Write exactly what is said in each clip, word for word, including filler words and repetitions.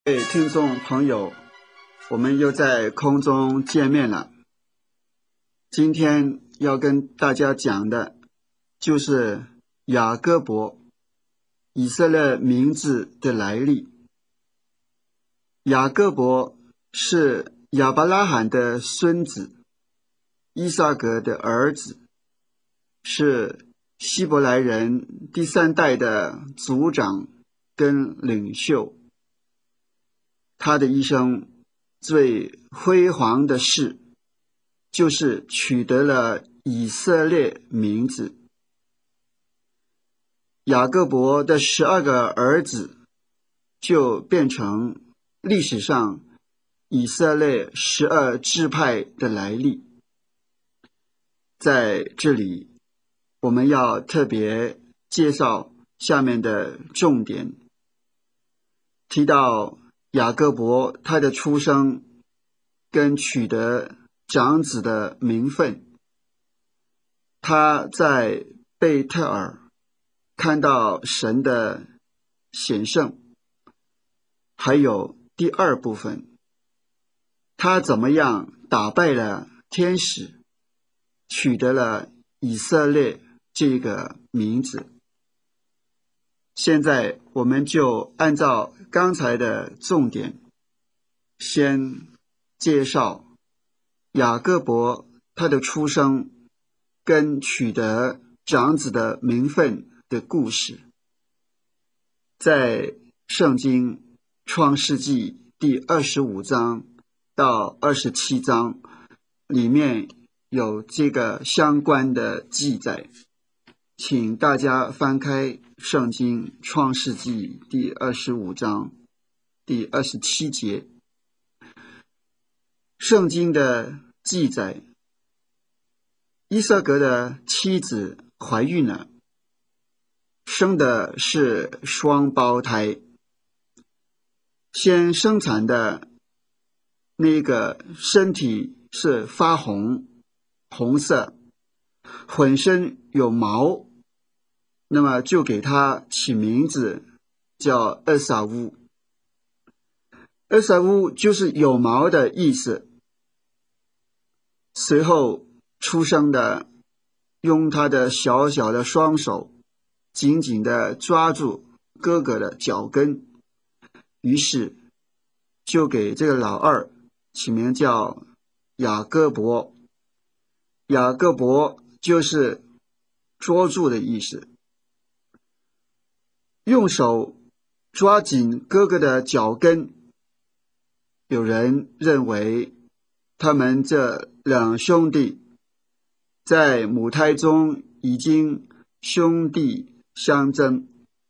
各位听众朋友，我们又在空中见面了。今天要跟大家讲的就是雅各伯，以色列名字的来历。雅各伯是亚伯拉罕的孙子，伊撒格的儿子，是希伯来人第三代的族长跟领袖。他的一生最辉煌的事，就是取得了以色列名字。雅各伯的十二个儿子，就变成历史上以色列十二支派的来历。在这里，我们要特别介绍下面的重点，提到雅各伯他的出生跟取得长子的名分。他在贝特尔看到神的显圣，还有第二部分，他怎么样打败了天使，取得了以色列这个名字。现在我们就按照刚才的重点，先介绍雅各伯他的出生跟取得长子的名分的故事。在圣经创世纪第二十五章到二十七章里面有这个相关的记载，请大家翻开圣经创世纪第二十五章第二十七节。圣经的记载，伊撒格的妻子怀孕了，生的是双胞胎。先生产的那个身体是发红，红色，浑身有毛，那么就给他起名字叫厄撒乌。厄撒乌就是有毛的意思。随后出生的用他的小小的双手紧紧地抓住哥哥的脚跟，于是就给这个老二起名叫雅各伯。雅各伯就是捉住的意思。用手抓紧哥哥的脚跟，有人认为他们这两兄弟在母胎中已经兄弟相争，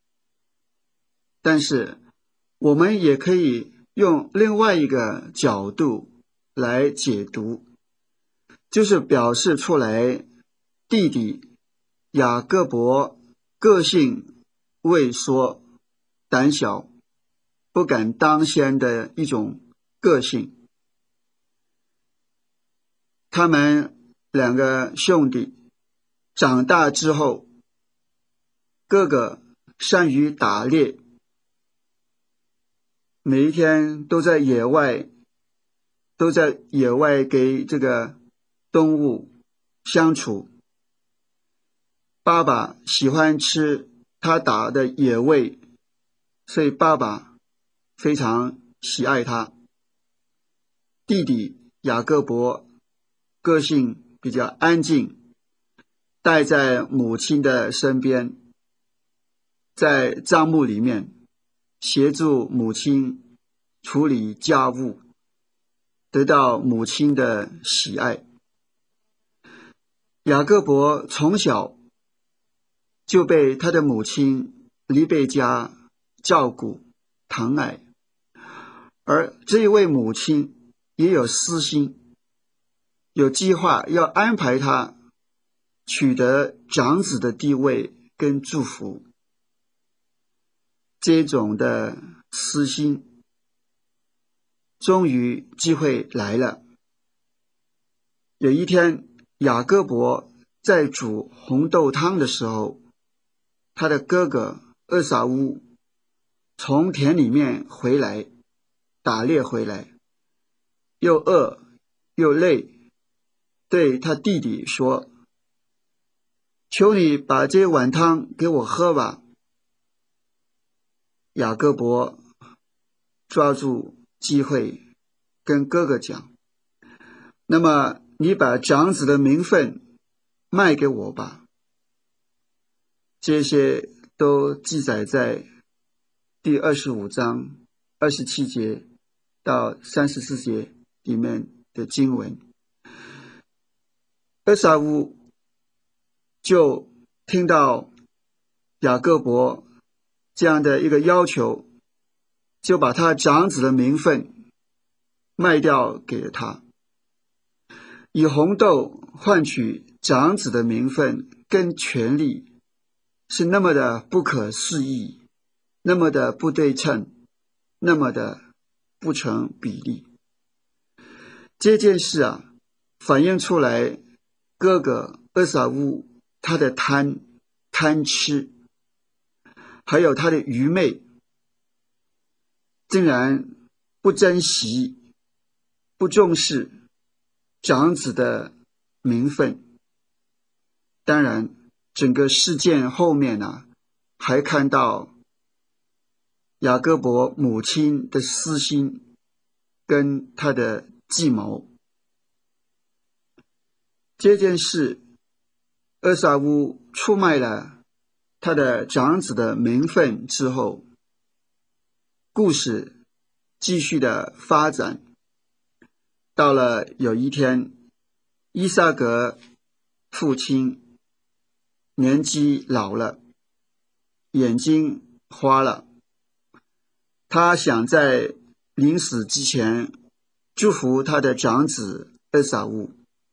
但是我们也可以用另外一个角度来解读，就是表示出来弟弟雅各伯个性畏缩、胆小、不敢当先的一种个性。他们两个兄弟长大之后，哥哥善于打猎，每一天都在野外都在野外给这个动物相处。爸爸喜欢吃他打的野味，所以爸爸非常喜爱他。弟弟雅各伯个性比较安静，待在母亲的身边，在帐幕里面协助母亲处理家务，得到母亲的喜爱。雅各伯从小就被他的母亲黎贝加照顾疼爱，而这一位母亲也有私心，有计划要安排他取得长子的地位跟祝福。这种的私心终于机会来了。有一天，雅各伯在煮红豆汤的时候，他的哥哥厄撒乌从田里面回来， 打猎回来，又饿又累，对他弟弟说：求你把这碗汤给我喝吧。雅各伯抓住机会跟哥哥讲：那么你把长子的名分卖给我吧。这些都记载在第二十五章二十七节到三十四节里面的经文。厄撒乌就听到雅各伯这样的一个要求，就把他长子的名分卖掉给了他，以红豆换取长子的名分跟权利，是那么的不可思议，那么的不对称，那么的不成比例。这件事啊，反映出来哥哥厄撒乌他的贪贪吃，还有他的愚昧，竟然不珍惜不重视长子的名分。当然整个事件后面呢、啊，还看到雅各伯母亲的私心跟他的计谋。这件事，厄撒乌出卖了他的长子的名分之后，故事继续的发展。到了有一天，伊撒格父亲年纪老了，眼睛花了，他想在临死之前祝福他的长子厄撒乌。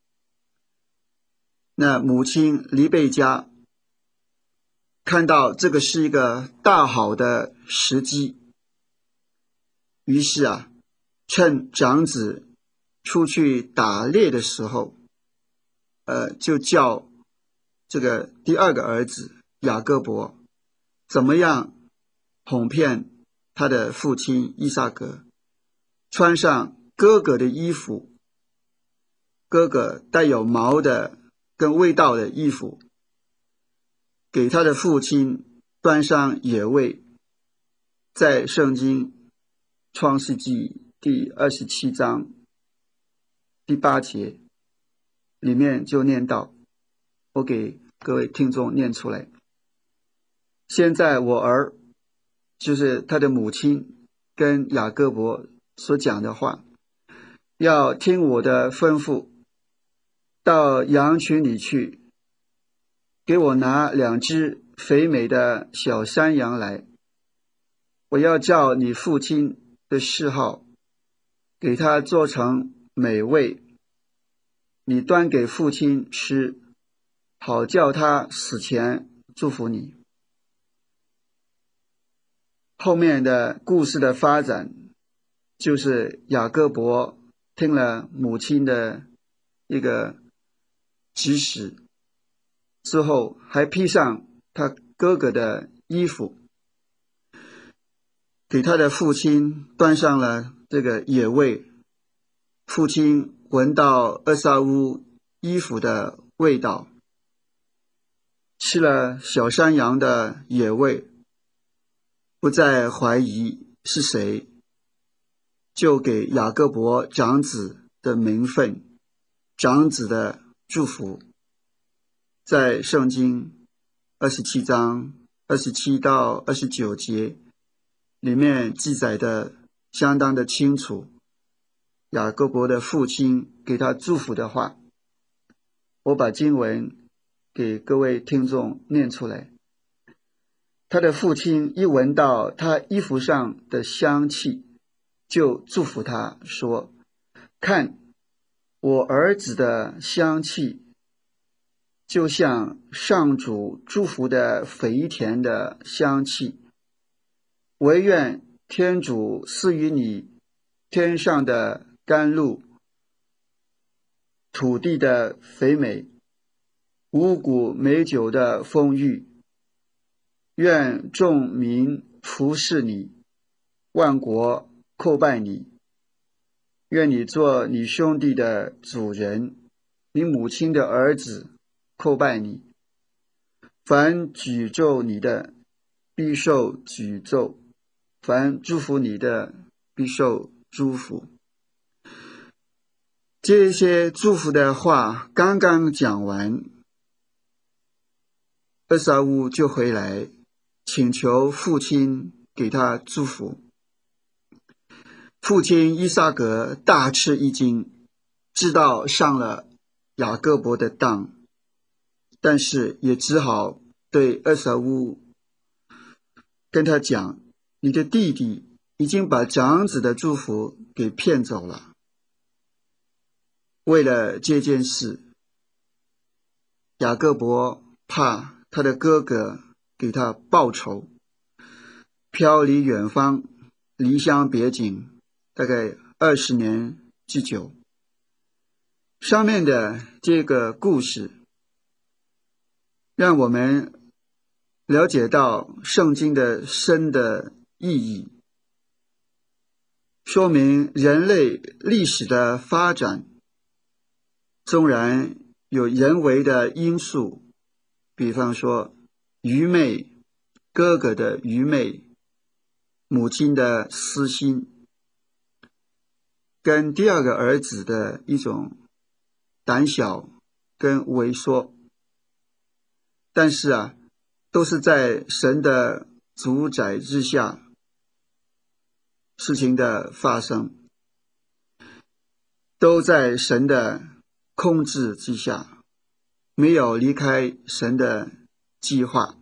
那母亲黎贝加看到这个是一个大好的时机，于是啊，趁长子出去打猎的时候，呃，就叫这个第二个儿子雅各伯怎么样哄骗他的父亲伊撒格，穿上哥哥的衣服，哥哥带有毛的跟味道的衣服，给他的父亲端上野味。在圣经创世纪第二十七章第八节里面就念到，我给各位听众念出来。现在我儿，就是他的母亲跟雅各伯所讲的话，要听我的吩咐，到羊群里去，给我拿两只肥美的小山羊来，我要叫你父亲的嗜好，给他做成美味，你端给父亲吃，好叫他死前祝福你。后面的故事的发展，就是雅各伯听了母亲的一个指使之后，还披上他哥哥的衣服，给他的父亲端上了这个野味。父亲闻到厄撒乌衣服的味道，吃了小山羊的野味，不再怀疑是谁，就给雅各伯长子的名分，长子的祝福。在圣经二十七章二十七到二十九节里面记载的相当的清楚，雅各伯的父亲给他祝福的话，我把经文给各位听众念出来。他的父亲一闻到他衣服上的香气，就祝福他说：看，我儿子的香气就像上主祝福的肥田的香气，惟愿天主赐予你天上的甘露，土地的肥美，五谷美酒的丰裕，愿众民服侍你，万国叩拜你，愿你做你兄弟的主人，你母亲的儿子叩拜你。凡举咒你的，必受举咒；凡祝福你的，必受祝福。这些祝福的话刚刚讲完，厄撒乌就回来请求父亲给他祝福。父亲伊撒格大吃一惊，知道上了雅各伯的当，但是也只好对厄撒乌跟他讲，你的弟弟已经把长子的祝福给骗走了。为了这件事，雅各伯怕他的哥哥给他报仇，飘离远方，离乡别井，大概二十年之久。上面的这个故事让我们了解到圣经的深的意义，说明人类历史的发展纵然有人为的因素，比方说愚昧，哥哥的愚昧，母亲的私心，跟第二个儿子的一种胆小跟萎缩，但是啊，都是在神的主宰之下事情的发生，都在神的控制之下，没有离开神的计划。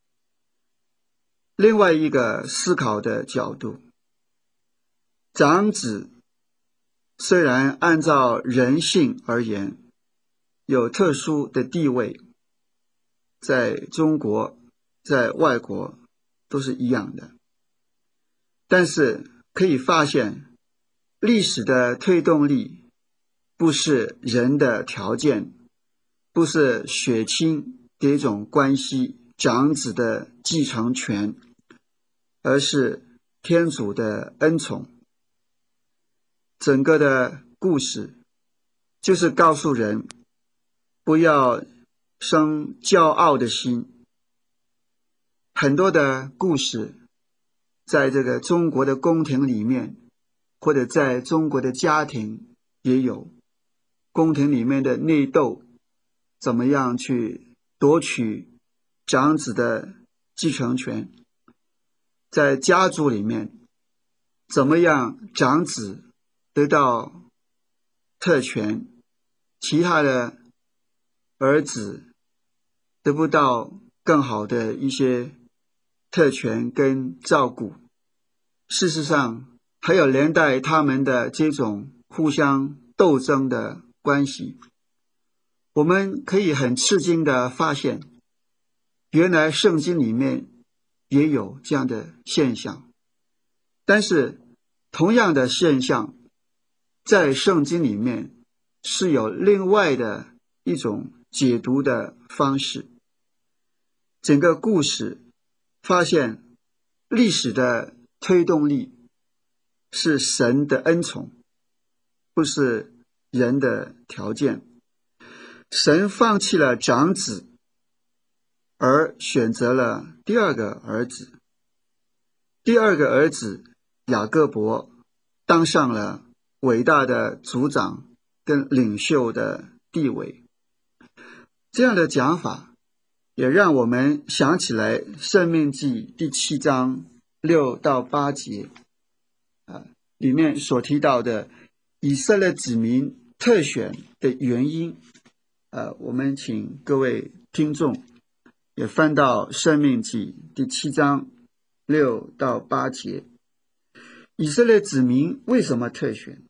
另外一个思考的角度，长子虽然按照人性而言有特殊的地位，在中国在外国都是一样的，但是可以发现历史的推动力不是人的条件，不是血亲的一种关系，长子的继承权，而是天主的恩宠。整个的故事就是告诉人不要生骄傲的心。很多的故事在这个中国的宫廷里面，或者在中国的家庭也有，宫廷里面的内斗，怎么样去夺取长子的继承权，在家族里面怎么样长子得到特权，其他的儿子得不到更好的一些特权跟照顾。事实上还有连带他们的这种互相斗争的关系。我们可以很吃惊的发现，原来圣经里面也有这样的现象，但是同样的现象在圣经里面是有另外的一种解读的方式。整个故事发现历史的推动力是神的恩宠，不是人的条件。神放弃了长子，而选择了第二个儿子。第二个儿子雅各伯当上了伟大的族长跟领袖的地位。这样的讲法也让我们想起来申命记第七章六到八节、啊、里面所提到的以色列子民特选的原因。呃，我们请各位听众也翻到申命记第七章六到八节。以色列子民为什么特选？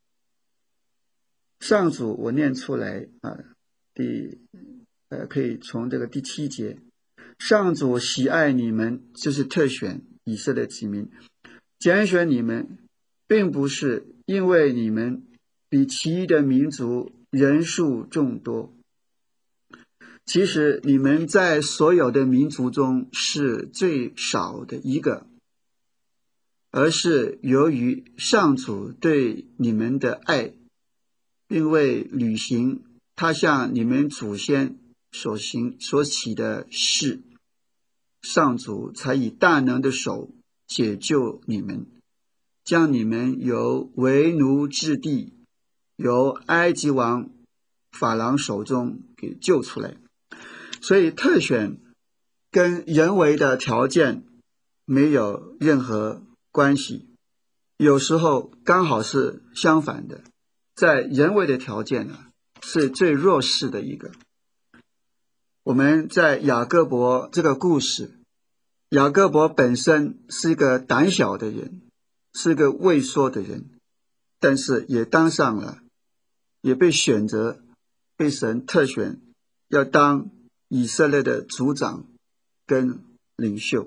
上主我念出来啊，第呃可以从这个第七节，上主喜爱你们，就是特选以色列子民，拣选你们，并不是因为你们比其余的民族人数众多，其实你们在所有的民族中是最少的一个。 而是由于上主对你们的爱，并为履行他向你们祖先所行所起的事，上主才以大能的手解救你们，将你们由为奴之地，由埃及王法郎手中给救出来。所以特选跟人为的条件没有任何关系，有时候刚好是相反的，在人为的条件呢，是最弱势的一个。我们在雅各伯这个故事，雅各伯本身是一个胆小的人，是一个畏缩的人，但是也当上了，也被选择，被神特选，要当以色列的族长跟领袖。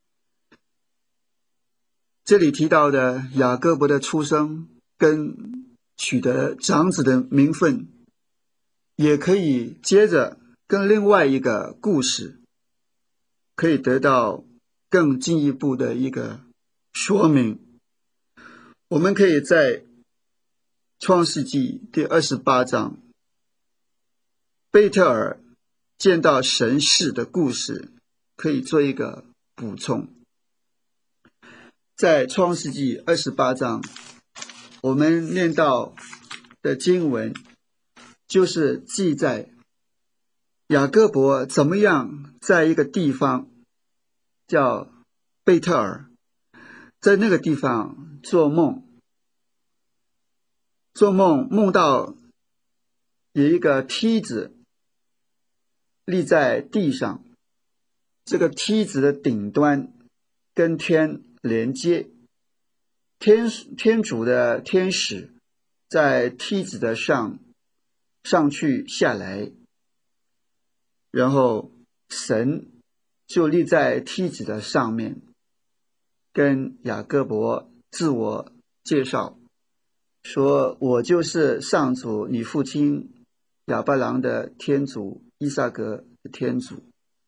这里提到的雅各伯的出生跟取得长子的名分，也可以接着跟另外一个故事可以得到更进一步的一个说明。我们可以在创世纪第二十八章贝特尔见到神事的故事可以做一个补充。在创世纪二十八章我们念到的经文，就是记载雅各伯怎么样在一个地方叫贝特尔，在那个地方做梦，做梦梦到有一个梯子立在地上，这个梯子的顶端跟天连接，天天主的天使在梯子的上上去下来，然后神就立在梯子的上面，跟雅各伯自我介绍，说我就是上主你父亲亚伯郎的天主，伊撒格的天主。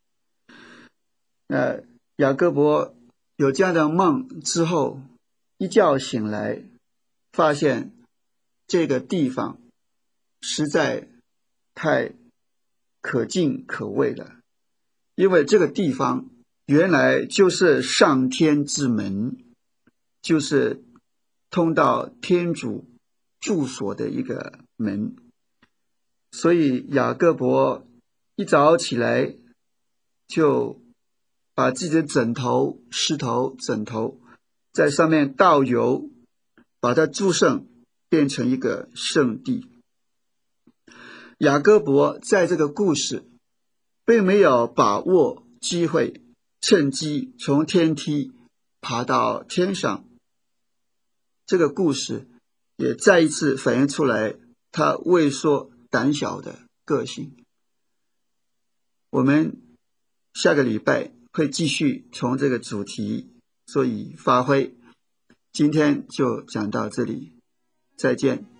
那雅各伯有这样的梦之后，一觉醒来，发现这个地方实在太可敬可畏了，因为这个地方原来就是上天之门，就是通到天主住所的一个门。所以雅各伯一早起来就把自己的枕头石头枕头在上面倒油，把它祝圣，变成一个圣地。雅各伯在这个故事并没有把握机会，趁机从天梯爬到天上，这个故事也再一次反映出来他畏缩胆小的个性。我们下个礼拜会继续从这个主题做以发挥，今天就讲到这里，再见。